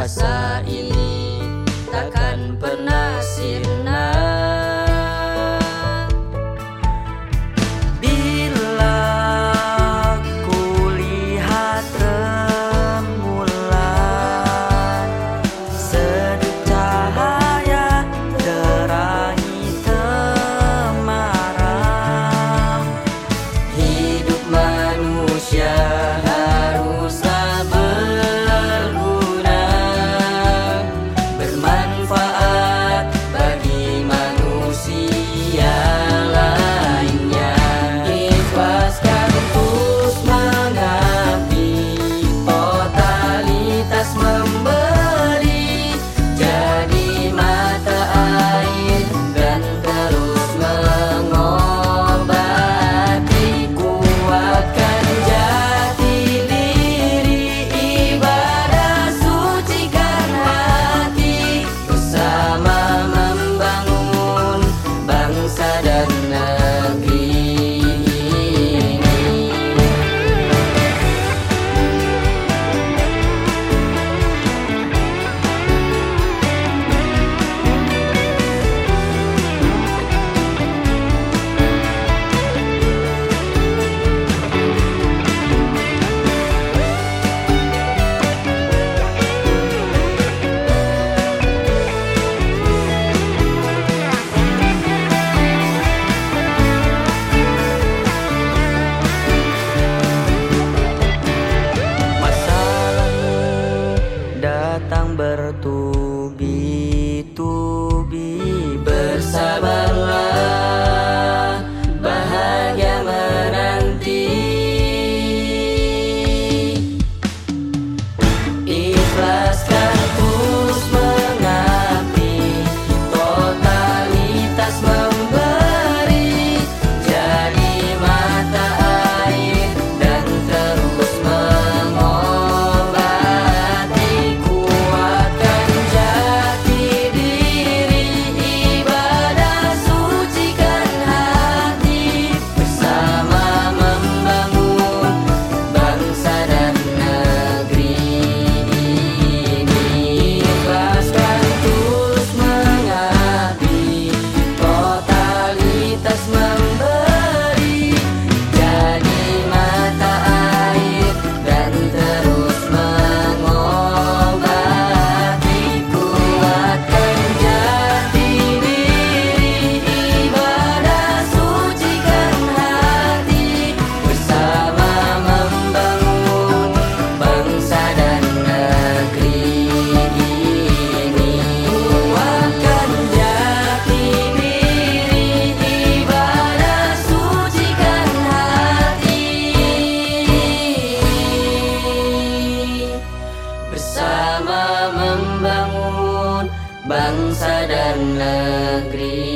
Asa ini takkan pernah sirna bila kulihat rembulan sedup cahaya terangi temaram. Hidup manusia haruslah berguna, bermanfaat bagi manusia lainnya. Ikhlaskan terus mengabdi, totalitas memberi, jadi mata air dan terus mengobati. Kuatkan jati diri, ibadah sucikan hati, bersama membangun bangsa dan negeri ini. Datang bertubi-tubi, bersabarlah, bahagia menanti. Ikhlaskan terus mengabdi, totalitas memberi, jadi mata air dan terus mengobati. Kuatkan jati diri, ibadah sucikan hati, bersama membangun bangsa dan negeri ini. Ikhlaskan terus mengabdi, totalitas memberi, jadi mata air dan terus mengobati. Kuatkan jati diri, ibadah sucikan hati, bersama membangun bangsa dan negeri ini. Kuatkan jati diri, ibadah sucikan hati, bersama membangun bangsa dan negeri.